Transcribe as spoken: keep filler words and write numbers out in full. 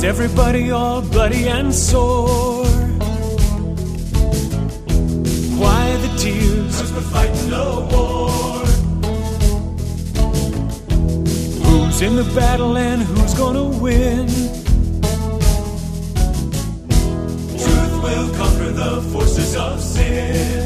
Everybody all bloody and sore. Why the tears? 'Cause we're fighting a war. Who's in the battle and who's gonna win? Truth will conquer the forces of sin.